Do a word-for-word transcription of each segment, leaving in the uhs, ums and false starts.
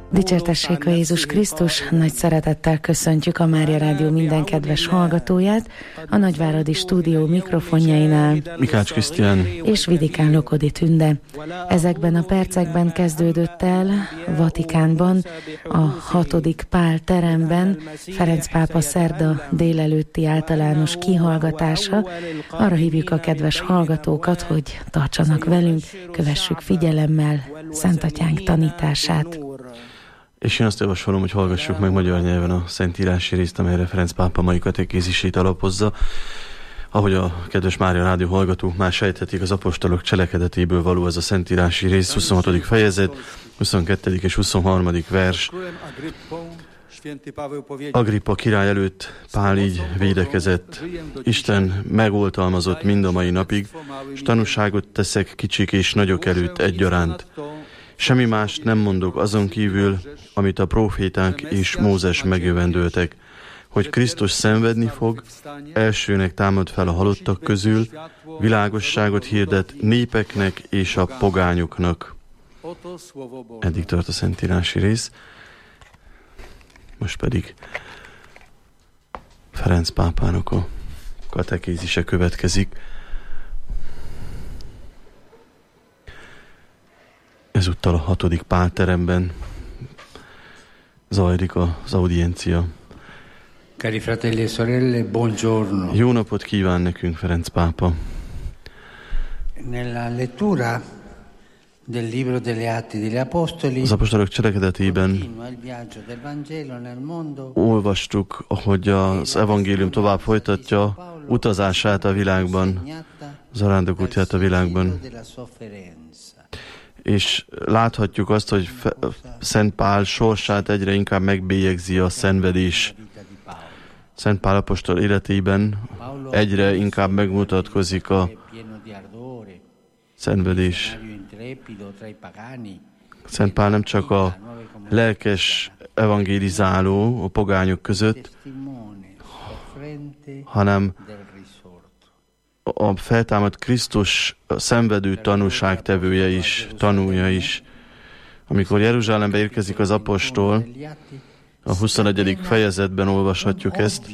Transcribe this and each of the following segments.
Dicsértessék a Jézus Krisztus, nagy szeretettel köszöntjük a Mária Rádió minden kedves hallgatóját, a Nagyváradi Stúdió mikrofonjainál Mikács Krisztián és Vidikán Lokodi Tünde. Ezekben a percekben kezdődött el Vatikánban, a hatodik Pál teremben Ferenc pápa szerda délelőtti általános kihallgatása. Arra hívjuk a kedves hallgatókat, hogy tartsanak velünk, kövessük figyelemmel Szentatyánk tanítását. És én azt javasolom, hogy hallgassuk meg magyar nyelven a szentírási részt, amelyre Ferenc pápa mai katekézisét alapozza. Ahogy a kedves Mária Rádió hallgatók már sejthetik, az apostolok cselekedetéből való ez a szentírási rész, huszonhatodik fejezet, huszonkettő és huszonharmadik vers. Agrippa király előtt Pál így védekezett: Isten megoltalmazott mind a mai napig, és tanúságot teszek kicsik és nagyok előtt egyaránt. Semmi mást nem mondok azon kívül, amit a próféták és Mózes megjövendöltek, hogy Krisztus szenvedni fog, elsőnek támad fel a halottak közül, világosságot hirdet népeknek és a pogányoknak. Eddig tart a szentírási rész. Most pedig Ferenc pápának a katekézise következik. Ezúttal a hatodik Pál teremben zajlik az audiencia. Cari fratelli e sorelle, buongiorno. Jó napot kíván nekünk, Ferenc pápa! Nella lettura del libro delle Atti degli Apostoli az apostolok cselekedetében olvastuk, ahogy az evangélium tovább folytatja utazását a világban, zarándok útját a világban. És láthatjuk azt, hogy Szent Pál sorsát egyre inkább megbélyegzi a szenvedés. Szent Pál apostol életében egyre inkább megmutatkozik a szenvedés. Szent Pál nem csak a lelkes evangélizáló a pogányok között, hanem a feltámadt Krisztus szenvedő tanúságtevője is, tanúja is. Amikor Jeruzsálembe érkezik az apostol, a huszonegyedik fejezetben olvashatjuk ezt,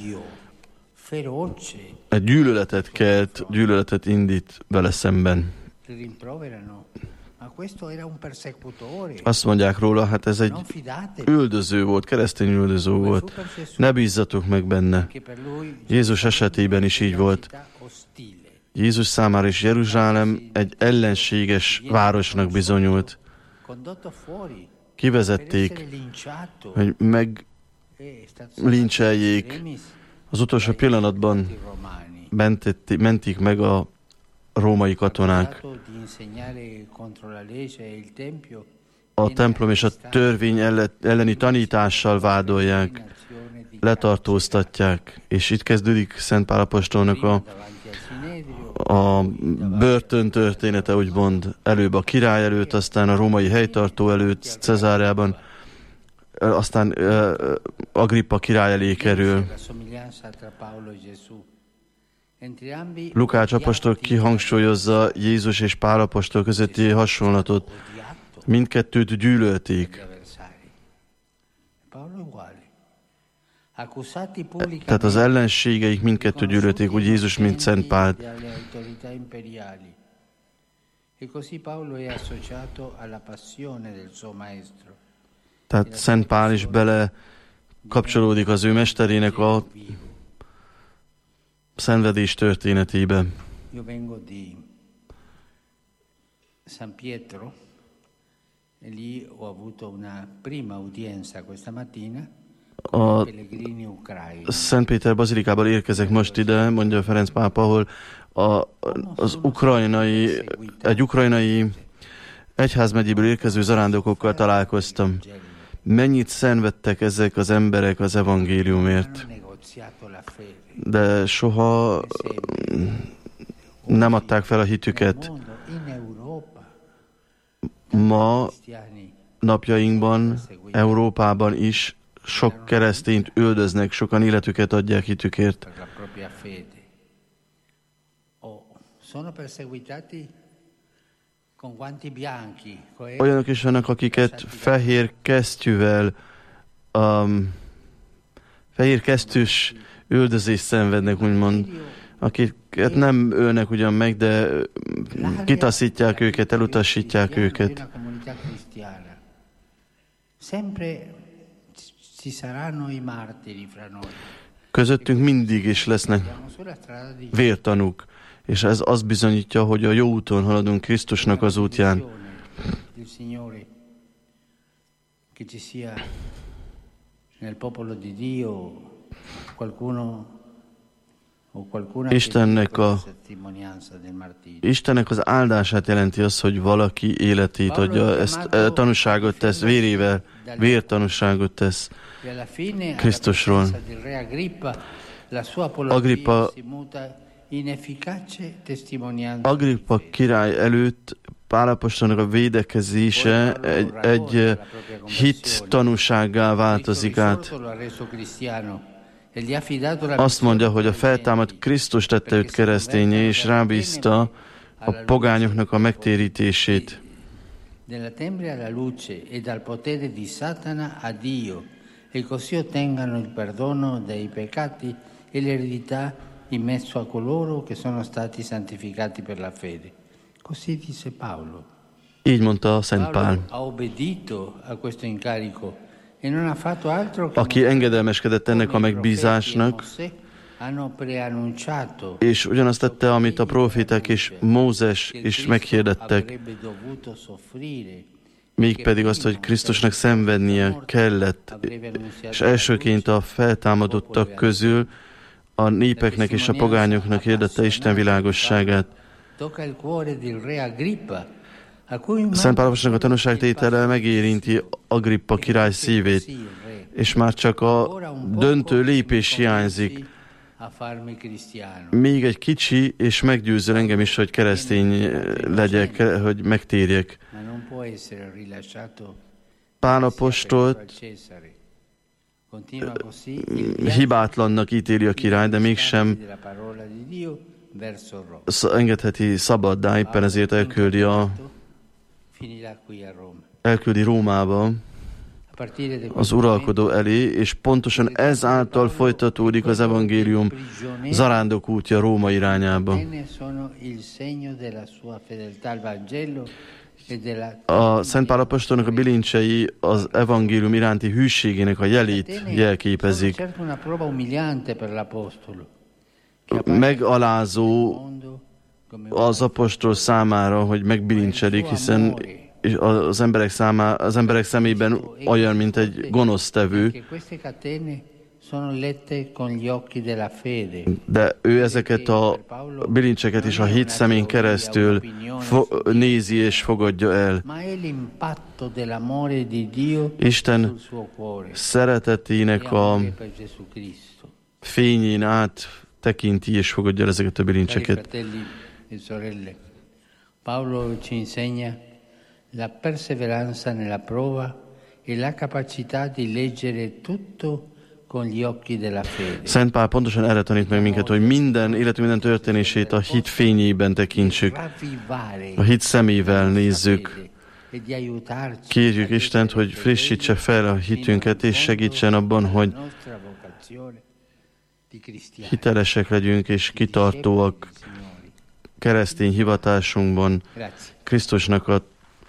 egy gyűlöletet kelt, gyűlöletet indít vele szemben. Azt mondják róla, hát ez egy üldöző volt, keresztény üldöző volt. Ne bízzatok meg benne. Jézus esetében is így volt. Jézus számára is Jeruzsálem egy ellenséges városnak bizonyult. Kivezették, hogy meglincseljék. Az utolsó pillanatban mentették, mentik meg a római katonák. A templom és a törvény elleni tanítással vádolják, letartóztatják, és itt kezdődik Szent Pál apostolnak a, a börtön története, úgymond, előbb a király előtt, aztán a római helytartó előtt, Cezáreában, aztán uh, Agrippa király elé kerül. Lukács apostol kihangsúlyozza Jézus és Pál apostol közötti hasonlatot. Mindkettőt gyűlölték. Tehát az ellenségeik mindkettő gyűlölték, úgy Jézus, mint Szent Pált. Tehát Szent Pál is bele kapcsolódik az ő mesterének a szenvedés történetébe. San Pietro, e lì ho avuto una prima udienza questa mattina. A Szent Péter bazilikából érkezek most ide, mondja Ferenc pápa, ahol a, az ukrajnai, egy ukrajnai egyházmegyéből érkező zarándokokkal találkoztam. Mennyit szenvedtek ezek az emberek az evangéliumért, de soha nem adták fel a hitüket. Ma napjainkban, Európában is sok keresztényt üldöznek, sokan életüket adják hitükért. Olyanok is vannak, akiket fehér kesztyűvel, um, fehér kesztyűs üldözést szenvednek, úgymond, akiket nem ölnek ugyan meg, de kitaszítják őket, elutasítják őket. Közöttünk mindig is lesznek vértanúk, és ez azt bizonyítja, hogy a jó úton haladunk Krisztusnak az útján. Istennek, a, Istennek az áldását jelenti az, hogy valaki életét adja, ezt e, tanúságot tesz, vérével, vértanúságot tesz Krisztusról. Agrippa, Agrippa király előtt Pál apostolnak a védekezése egy, egy hit tanúsággá változik át. Azt mondja, hogy a feltámadt Krisztus tette őt keresztényé, és rábízta a pogányoknak a megtérítését. E così ottengano il perdono dei peccati e l'eredità in mezzo a coloro che sono stati santificati per la fede. Così dice Paolo. Így mondta Szent Pál. Ha obbedito a questo incarico e non ha fatto altro che aki engedelmeskedett ennek a megbízásnak, és ugyanazt tette, amit a proféták és Mózes is meghirdettek, mégpedig azt, hogy Krisztusnak szenvednie kellett, és elsőként a feltámadottak közül a népeknek és a pogányoknak hirdette Isten világosságát. Szent Pál apostolnak a tanúságtétele megérinti Agrippa király szívét, és már csak a döntő lépés hiányzik. Még egy kicsi, és meggyőzöl engem is, hogy keresztény legyek, hogy megtérjek. Pál apostolt hibátlannak ítéli a király, de mégsem engedheti szabaddá, éppen ezért elküldi, a, elküldi Rómába az uralkodó elé, és pontosan ezáltal folytatódik az evangélium zarándok útja Róma irányába. A Szent Pál apostolnak a bilincsei az evangélium iránti hűségének a jelét jelképezik. Megalázó az apostol számára, hogy megbilincselik, hiszen az emberek, számá, az emberek szemében olyan, mint egy gonosztevő, de ő ezeket a bilincseket is a hit szemén keresztül fo- nézi és fogadja el. Isten szeretetének a fényén át tekinti és fogadja ezeket a bilincseket. Paolo ci insegna la perseveranza nella prova e la capacità di leggere tutto con gli occhi della fede. Szent Pál pontosan erre tanít meg minket, hogy minden életünk minden történését a hit fényében tekintsük, a hit szemével nézzük. Kérjük Istent, hogy frissítse fel a hitünket, és segítsen abban, hogy hitelesek legyünk és kitartóak keresztény hivatásunkban, Krisztusnak a,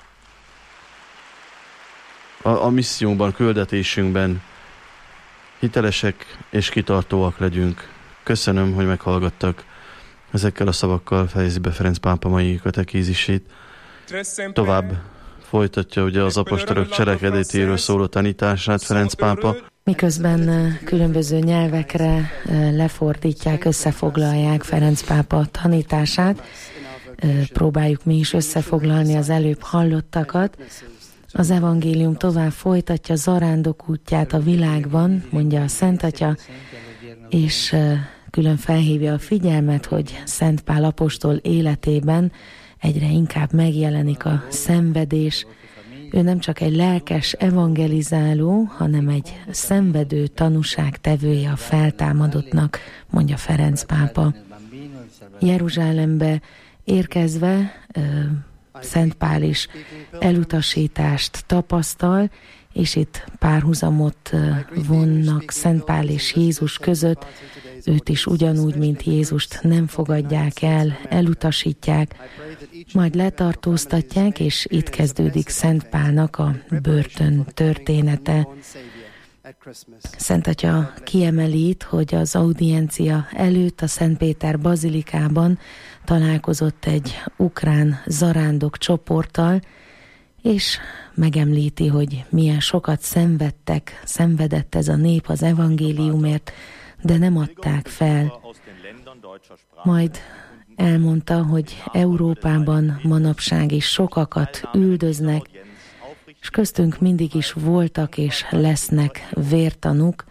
a, a misszióban, küldetésünkben hitelesek és kitartóak legyünk. Köszönöm, hogy meghallgattak. Ezekkel a szavakkal fejezi be Ferenc pápa mai katekézisét. Tovább folytatja ugye az apostolok cselekedetéről szóló tanítását Ferenc pápa. Miközben különböző nyelvekre lefordítják, összefoglalják Ferenc pápa tanítását, próbáljuk mi is összefoglalni az előbb hallottakat. Az evangélium tovább folytatja zarándok útját a világban, mondja a Szent Atya, és külön felhívja a figyelmet, hogy Szent Pál apostol életében egyre inkább megjelenik a szenvedés. Ő nem csak egy lelkes evangelizáló, hanem egy szenvedő tanúságtevője a feltámadottnak, mondja Ferenc pápa. Jeruzsálembe érkezve Szent Pál is elutasítást tapasztal, és itt párhuzamot vonnak Szent Pál és Jézus között. Őt is ugyanúgy, mint Jézust nem fogadják el, elutasítják, majd letartóztatják, és itt kezdődik Szent Pálnak a börtön története. Szent Atya kiemeli itt, hogy az audiencia előtt a Szent Péter bazilikában találkozott egy ukrán zarándok csoporttal, és megemlíti, hogy milyen sokat szenvedtek, szenvedett ez a nép az evangéliumért, de nem adták fel. Majd elmondta, hogy Európában manapság is sokakat üldöznek, és köztünk mindig is voltak és lesznek vértanúk,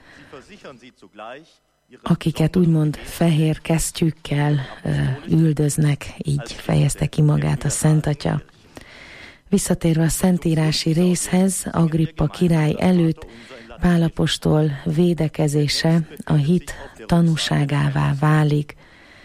akiket úgymond fehér kesztyűkkel üldöznek, így fejezte ki magát a Szent Atya. Visszatérve a szentírási részhez, Agrippa király előtt Pál apostol védekezése a hit tanúságává válik.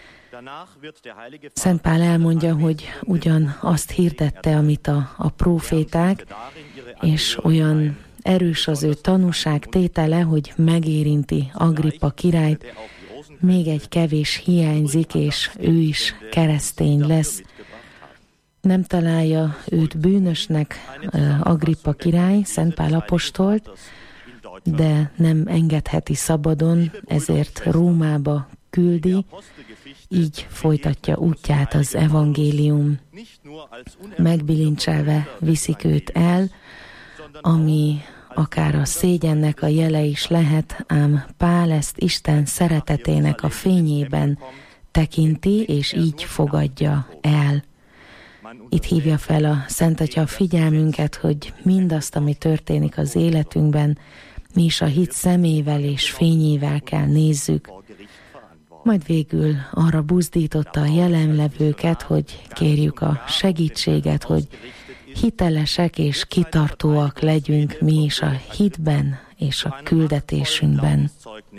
Szent Pál elmondja, hogy ugyan azt hirdette, amit a, a próféták, és olyan erős az ő tanúság tétele, hogy megérinti Agrippa királyt, még egy kevés hiányzik, és ő is keresztény lesz. Nem találja őt bűnösnek Agrippa király, Szent Pál apostolt, de nem engedheti szabadon, ezért Rómába küldi, így folytatja útját az evangélium. Megbilincselve viszik őt el, ami akár a szégyennek a jele is lehet, ám Pál ezt Isten szeretetének a fényében tekinti, és így fogadja el. Itt hívja fel a Szent Atya a figyelmünket, hogy mindazt, ami történik az életünkben, mi is a hit szemével és fényével kell nézzük. Majd végül arra buzdította a jelenlevőket, hogy kérjük a segítséget, hogy hitelesek és kitartóak legyünk mi is a hitben és a küldetésünkben.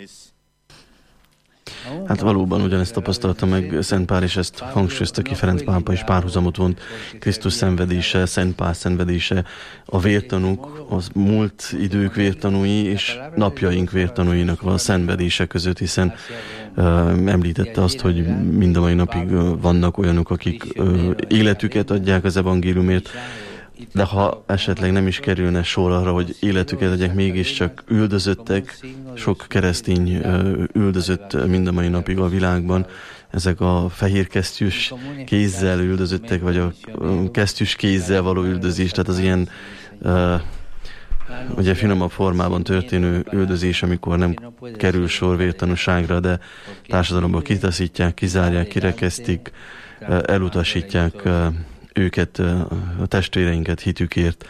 Hát valóban ugyanezt tapasztalta meg Szent Pál, és ezt hangsúlyozta ki Ferenc pápa, és párhuzamot vont Krisztus szenvedése, Szent Pál szenvedése, a vértanúk, az múlt idők vértanúi és napjaink vértanúinak a szenvedése között, hiszen uh, említette azt, hogy mind a mai napig uh, vannak olyanok, akik uh, életüket adják az evangéliumért, de ha esetleg nem is kerülne sor arra, hogy életüket adják, mégiscsak üldözöttek, sok keresztény üldözött mind a mai napig a világban. Ezek a fehér kesztyűs kézzel üldözöttek, vagy a kesztyűs kézzel való üldözés, tehát az ilyen uh, ugye finomabb formában történő üldözés, amikor nem kerül sor vértanúságra, de társadalomból kitaszítják, kizárják, kirekesztik, uh, elutasítják uh, őket, a testvéreinket hitükért.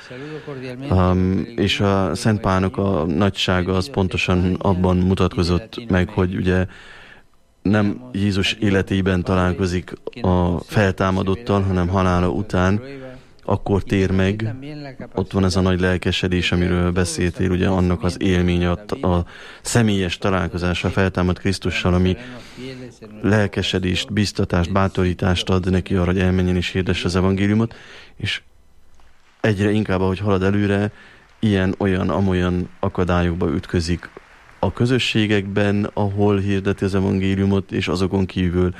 Um, és a Szent Pálnak a nagysága az pontosan abban mutatkozott meg, hogy ugye nem Jézus életében találkozik a feltámadottal, hanem halála után, akkor tér meg, ott van ez a nagy lelkesedés, amiről beszéltél, ugye annak az élménye, a, a személyes találkozása a feltámadt Krisztussal, ami lelkesedést, biztatást, bátorítást ad neki arra, hogy elmenjen és hirdesse az evangéliumot, és egyre inkább, ahogy halad előre, ilyen, olyan, amolyan akadályokba ütközik a közösségekben, ahol hirdeti az evangéliumot, és azokon kívül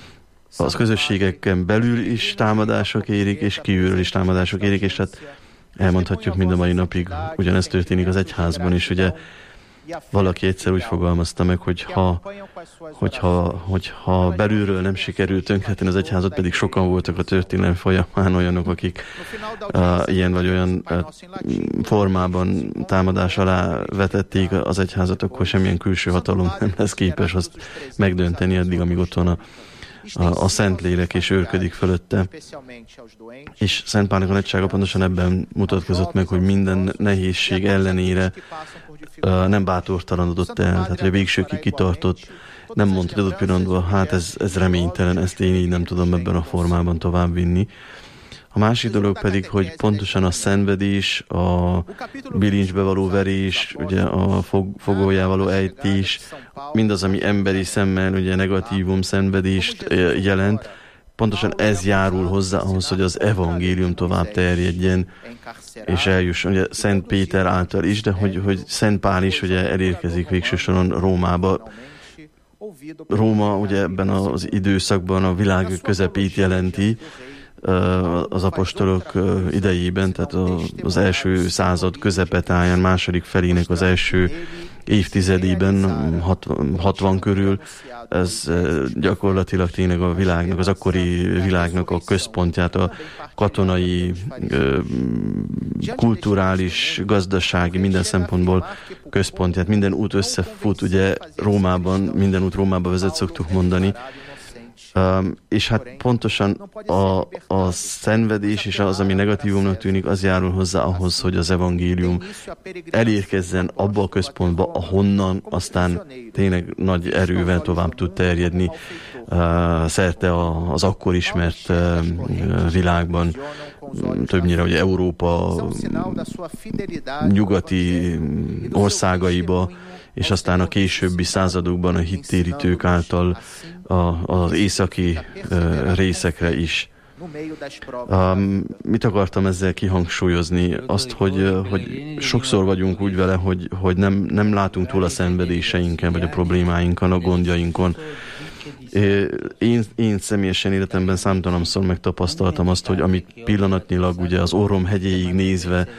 az közösségeken belül is támadások érik, és kívülről is támadások érik, és hát elmondhatjuk mind a mai napig, ugyanezt történik az egyházban is, ugye valaki egyszer úgy fogalmazta meg, hogy ha, hogyha, hogyha belülről nem sikerült tönkretenni az egyházat, pedig sokan voltak a történelem folyamán olyanok, akik uh, ilyen vagy olyan uh, formában támadás alá vetették az egyházat, akkor semmilyen külső hatalom nem lesz képes azt megdönteni addig, amíg ott van a A, a Szentlélek és őrködik fölötte. És Szent Pálnak a nagysága pontosan ebben mutatkozott meg, hogy minden nehézség ellenére uh, nem bátortalanodott el, tehát hogy a végsőkig kitartott, nem mondta, hogy adott pillanatban, hát ez, ez reménytelen, ezt én így nem tudom ebben a formában továbbvinni. A másik dolog pedig, hogy pontosan a szenvedés, a bilincsbe való verés, ugye a fog, fogójá való ejtés, mindaz, ami emberi szemmel ugye negatívum, szenvedést jelent, pontosan ez járul hozzá ahhoz, hogy az evangélium tovább terjedjen, és eljusson ugye Szent Péter által is, de hogy, hogy Szent Pál is ugye elérkezik végső soron Rómába. Róma ugye ebben az időszakban a világ közepét jelenti, az apostolok idejében, tehát az első század közepetáján, második felének az első évtizedében, hatvan körül, ez gyakorlatilag tényleg a világnak, az akkori világnak a központját, a katonai, kulturális, gazdasági, minden szempontból központját, minden út összefut, ugye Rómában, minden út Rómába vezet, szoktuk mondani. Um, és hát pontosan a, a szenvedés és az, ami negatívumnak tűnik, az járul hozzá ahhoz, hogy az evangélium elérkezzen abba a központba, ahonnan aztán tényleg nagy erővel tovább tud terjedni uh, szerte a, az akkor ismert uh, világban, többnyire ugye Európa nyugati országaiba, és aztán a későbbi századokban a hittérítők által a, az északi uh, részekre is. Um, mit akartam ezzel kihangsúlyozni? Azt, hogy, hogy sokszor vagyunk úgy vele, hogy, hogy nem, nem látunk túl a szenvedéseinken, vagy a problémáinkon, a gondjainkon. Én, én személyesen életemben számtalanszor megtapasztaltam azt, hogy amit pillanatnyilag ugye az orrom hegyéig nézve,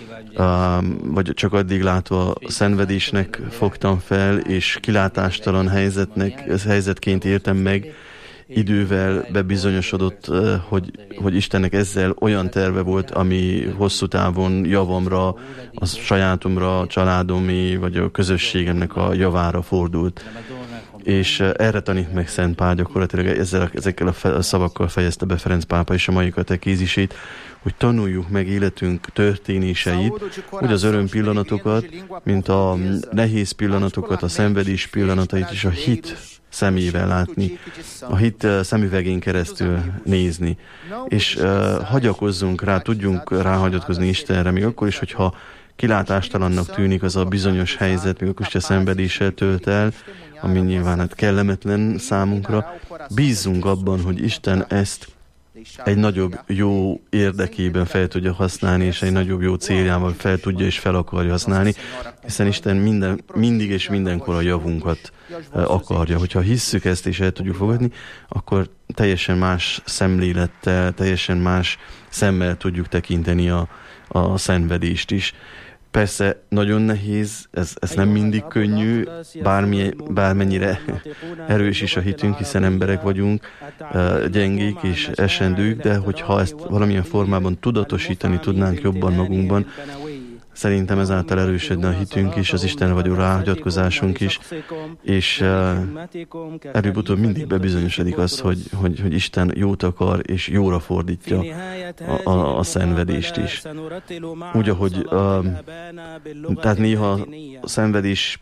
Um, vagy csak addig látva a szenvedésnek fogtam fel, és kilátástalan helyzetnek, helyzetként értem meg, idővel bebizonyosodott, hogy, hogy Istennek ezzel olyan terve volt, ami hosszú távon javamra, a sajátomra, a családomé, vagy a közösségemnek a javára fordult. És erre tanít meg Szent Pál gyakorlatilag, ezzel, ezekkel a szavakkal fejezte be Ferenc pápa és a mai katekézisét, hogy tanuljuk meg életünk történéseit, úgy az öröm pillanatokat, mint a nehéz pillanatokat, a szenvedés pillanatait, és a hit szemével látni, a hit szemüvegén keresztül nézni. És uh, hagyakozzunk rá, tudjunk ráhagyatkozni Istenre, még akkor is, hogyha kilátástalannak tűnik az a bizonyos helyzet, még akkor is, hogyha szenvedéssel tölt el, ami nyilván hát kellemetlen számunkra. Bízzunk abban, hogy Isten ezt egy nagyobb jó érdekében fel tudja használni, és egy nagyobb jó céljával fel tudja és fel akarja használni, hiszen Isten minden, mindig és mindenkor a javunkat akarja. Hogyha hisszük ezt és el tudjuk fogadni, akkor teljesen más szemlélettel, teljesen más szemmel tudjuk tekinteni a, a szenvedést is. Persze nagyon nehéz, ez, ez nem mindig könnyű, bármi, bármennyire erős is a hitünk, hiszen emberek vagyunk, gyengék és esendők, de hogyha ezt valamilyen formában tudatosítani tudnánk jobban magunkban, szerintem ezáltal erősödne a hitünk is, az Istenre való ráhagyatkozásunk is, és uh, előbb-utóbb mindig bebizonyosodik az, hogy, hogy, hogy Isten jót akar, és jóra fordítja a, a, a szenvedést is. Úgy, ahogy uh, tehát néha a szenvedés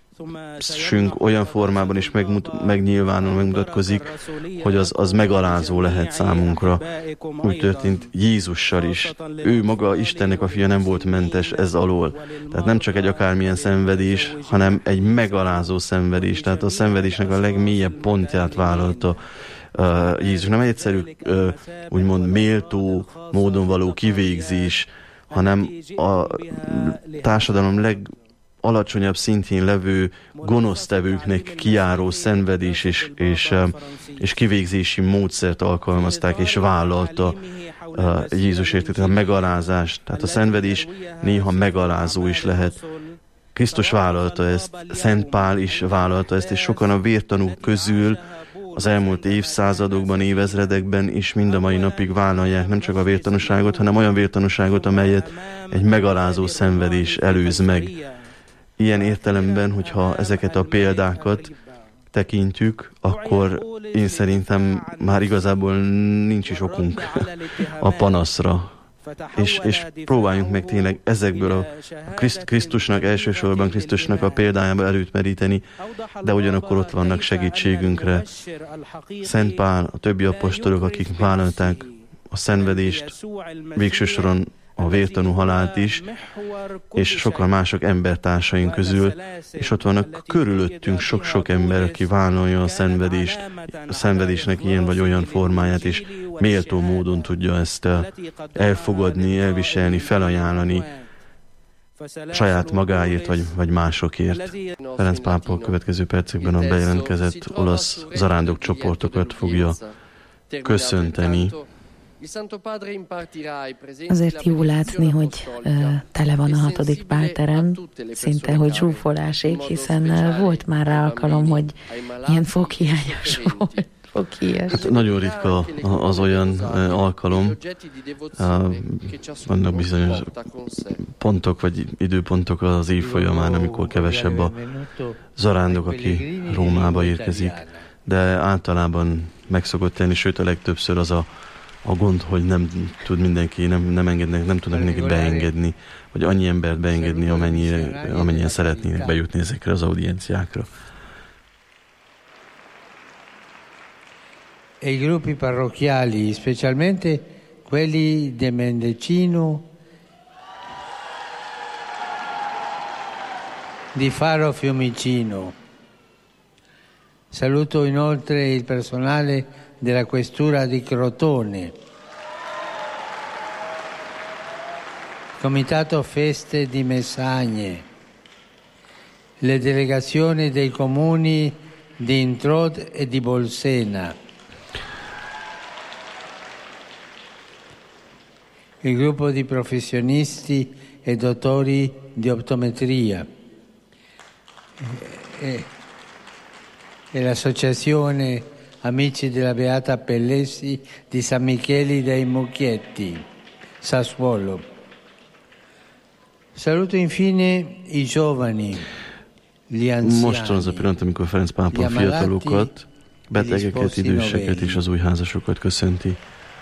olyan formában is megmut, megnyilvánul, megmutatkozik, hogy az, az megalázó lehet számunkra. Úgy történt Jézussal is. Ő maga, Istennek a fia nem volt mentes ez alól. Tehát nem csak egy akármilyen szenvedés, hanem egy megalázó szenvedés. Tehát a szenvedésnek a legmélyebb pontját vállalta uh, Jézus. Nem egy egyszerű, uh, úgymond méltó módon való kivégzés, hanem a társadalom leg alacsonyabb szintjén levő gonosztevőknek kijáró szenvedés és, és, és kivégzési módszert alkalmazták, és vállalta uh, Jézus értette a megalázást. Tehát a szenvedés néha megalázó is lehet. Krisztus vállalta ezt, Szent Pál is vállalta ezt, és sokan a vértanúk közül az elmúlt évszázadokban, évezredekben is mind a mai napig vállalják nem csak a vértanúságot, hanem olyan vértanúságot, amelyet egy megalázó szenvedés előz meg. Ilyen értelemben, hogyha ezeket a példákat tekintjük, akkor én szerintem már igazából nincs is okunk a panaszra. És, és próbáljunk meg tényleg ezekből a Kriszt, Krisztusnak, elsősorban Krisztusnak a példájába előtt meríteni, de ugyanakkor ott vannak segítségünkre Szent Pál, a többi apostolok, akik vállalták a szenvedést, végső soron a vértanú halált is, és sokkal mások embertársaink közül, és ott vannak körülöttünk sok-sok ember, aki vállalja a szenvedést, a szenvedésnek ilyen vagy olyan formáját, és méltó módon tudja ezt elfogadni, elviselni, felajánlani saját magáért vagy, vagy másokért. Ferenc pápa a következő percekben a bejelentkezett olasz zarándok csoportokat fogja köszönteni. Azért jó látni, hogy uh, tele van a hatodik pálterem, szinte, hogy zsúfolásig, hiszen uh, volt már rá alkalom, hogy ilyen foghiányos volt. Hát nagyon ritka az olyan alkalom, vannak bizonyos pontok vagy időpontok az év folyamán, amikor kevesebb a zarándok, aki Rómába érkezik, de általában meg szokott tenni, sőt a legtöbbször az a, a gond, hogy nem tud mindenki, nem, nem engednek, nem tudnak neki beengedni, vagy annyi embert beengedni, amennyire, amennyien szeretnének bejutni ezekre az audienciákra. E i gruppi parrocchiali, specialmente quelli di Mendecino, di Faro Fiumicino. Saluto inoltre il personale della Questura di Crotone, Comitato Feste di Messagne, le delegazioni dei comuni di Introd e di Bolsena, il gruppo di professionisti e dottori di optometria e, e l'associazione Amici della Beata Pellesi di San Michele dei Mucchietti, Sassuolo. Saluto infine i giovani, gli anziani, most az a pillanat, amikor Ferenc pápa a fiatalokat, betegeket, időseket és az új házasokat köszönti.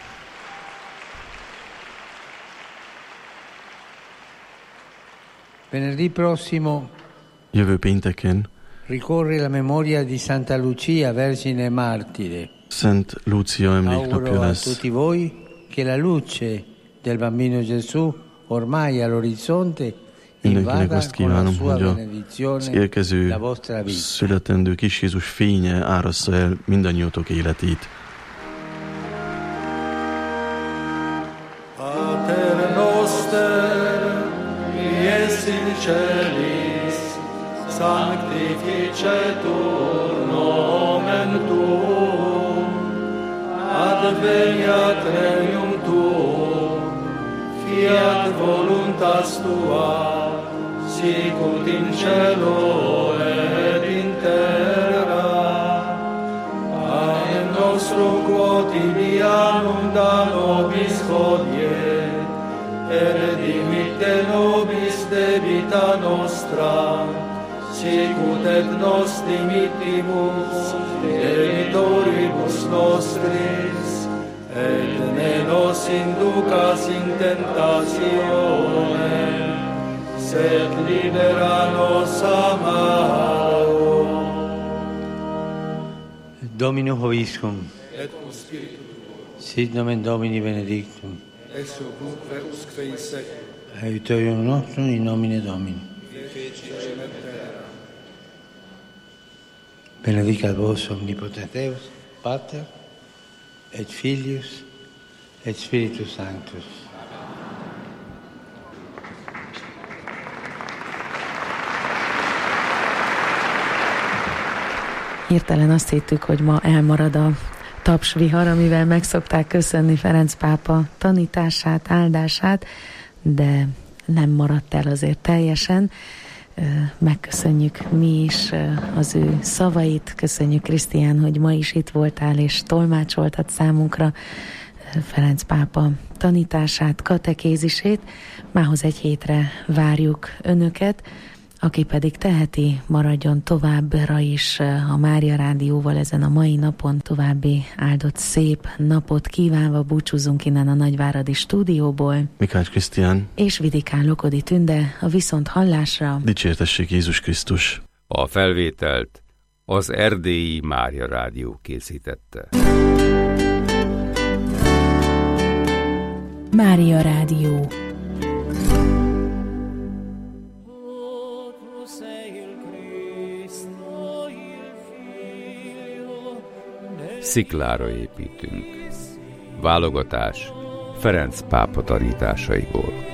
Venerdì prossimo jövő pénteken ricorre la memoria di Santa Lucia, Vergine Martire. Szent Lúcia emléknapja lesz. A tutti voi che la luce del bambino Gesù ormai all'orizzonte. Mindenkinek azt kívánom, hogy az érkező születendő kis Jézus fénye árassza el mindannyiótok életét. Pater noster, qui es in celis, sanctificetur nomen tuum, adveniat regnum tuum, fiat voluntas tua, sicut in cielo et in terra. Panem nostrum quotidianum da nobis hodie, et dimitte nobis debita nostra, sicut et nos dimittimus debitoribus nostris, et ne nos inducas in tentationem, sed libera nos a malo. Domino Hoviscum, Et cum spiritu tuo, sit nomen Domini benedictum, ex hoc nunc et usque in seculum, aiutorium nostrum in nomine Domini. Benedicat vos omnipotens Deus, Pater, et Filius, et Spiritus Sanctus. Hirtelen azt hittük, hogy ma elmarad a tapsvihar, amivel megszokták köszönni Ferenc pápa tanítását, áldását, de nem maradt el azért teljesen. Megköszönjük mi is az ő szavait, köszönjük Krisztián, hogy ma is itt voltál és tolmácsoltad számunkra Ferenc pápa tanítását, katekézisét. Mához egy hétre várjuk önöket, aki pedig teheti, maradjon továbbra is a Mária Rádióval ezen a mai napon. További áldott szép napot kívánva búcsúzunk innen a Nagyváradi stúdióból. Mikács Krisztián és Vidikán Lokodi Tünde a viszont hallásra. Dicsértessék Jézus Krisztus! A felvételt az Erdélyi Mária Rádió készítette. Mária Rádió. Sziklára építünk, Válogatás Ferenc pápa tanításaiból.